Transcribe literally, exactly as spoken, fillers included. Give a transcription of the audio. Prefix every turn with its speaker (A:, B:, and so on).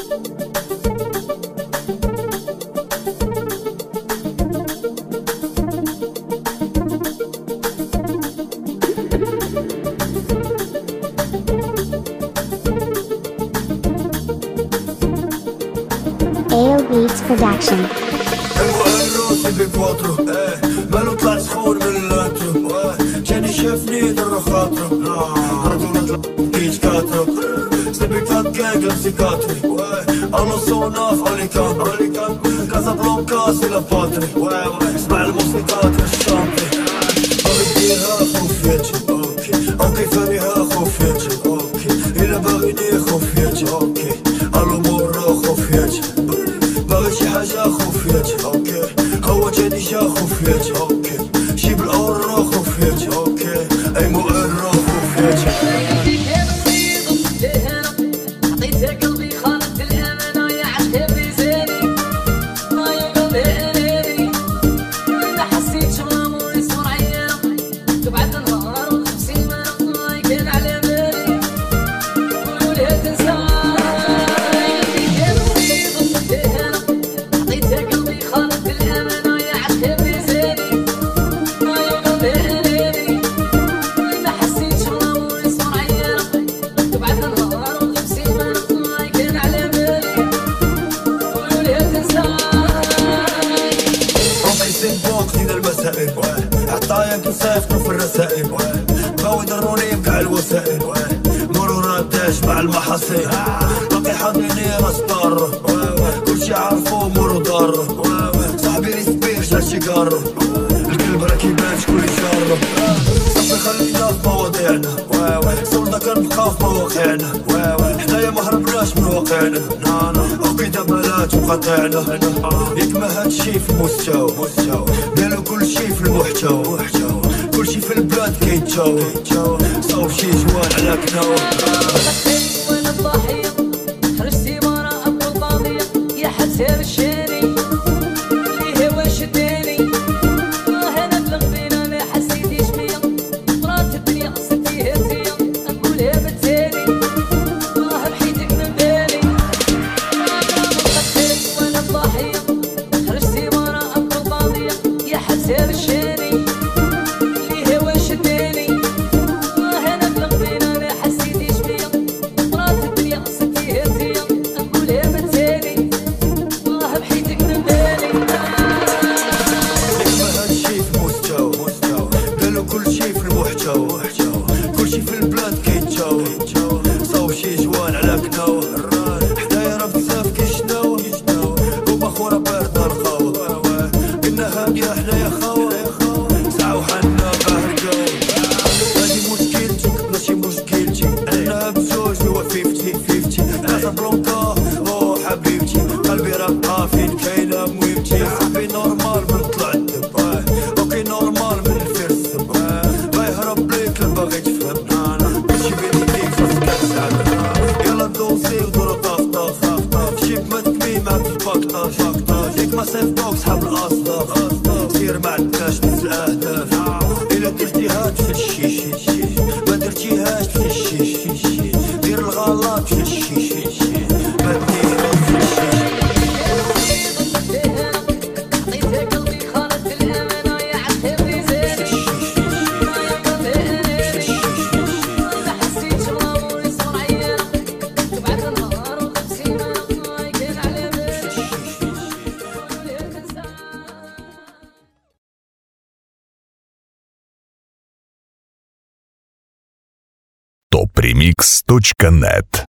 A: ايو بيتس برودكشن.
B: المؤلف بكواترو ايه مالو طلع سخون من الانترو ايه جاني شافني در خاطرو ردو نطلع كيش كاترو سبي كات كاك لبسيكاتري انا صوناف اوليكان اوليكان كازابلانكا سي لا باتري اسمع الموسيقات الشامبي باغي ديرها خوفيتي اوكي اوكي فانيها خوفيتي اوكي الا باغيني خوفيتي اوكي الامور خوفيتي باغي شي حاجة خوفيتي اوكي هو جاني جا خوفيتي اوكي جيب الاورو خوفيتي اوكي اي مؤرو خوفيتي عطاياك نصيفطو في الرسائل بغاو يضروني بكاع الوسائل مرورات داش مع المحاصيل باقي حاضريني راس طار كلشي عارفو مورو دار صاحبي ريسبير شال شي كارو الكلب راه كيبان شكون اللي جارو صافي خلينا في مواضيعنا صولنا كنبقاو في مواقعنا حنايا مهربناش من واقعنا اوكي دابا لا تقاطعنا ياك ما هادشي في المستوى قالو كلشي في المحتوى كلشي في البلاد كيتجاوب صاوب شي جوان على كناوة
C: وانا الضحية خرجتي برا ابو القضية يا حسير الشاري اللي هو شداني انا تلغبينا ما حسيتيش بيا مرات الدنيا صدتي هزية نقولها بالتالي راه بحيتك من بالي وانا الضحية خرجتي برا ابو القضية يا حسير الشاري اللي هو شداني انا تلغبينا ما حسيتيش بيا مرات الدنيا صدتي هزية نقولها بالتالي راه بحيتك من بالي
B: ما هادشي في مستوى قالو كلشي في المحتوى كلشي في البلاد كيتجاوب صاوب شي جوان على كناوة حدايا راه بزاف كيشناوة هما خورا باردة القهوة قلنا هانية حنايا خاوة ساعة وحنا قاهر جو هادي مشكلتي ماشي مشكلتي انا بزوج هو فيفتي فيفتي كازابلانكا او حبيبتي قلبي راه بقى فين كاينة مهمتي صاحبي نورمال من طلع الدب اوكي نورمال من الفرس بايهرب ليك باغي تفهم كلشي بين يديك راسك كتسعد يلا ندوزي ودورو طاف طاف جيب ما تكمي معاك في الباكطاج ياك ما صيفطوك صحاب الاصداف سير ما عندناش نفس الاهداف الا درتيها في الشيش ما درتيهاش في الشيش دير الغلط في الشيش ما ديروش في الشيش
C: عطيتها قلبي خالد بالامانة يا عالخير زيني ما حسيتش بالامور يصبر عيانا تبعت النهار وخمسين كان على بالي
D: топ ремикс точка нет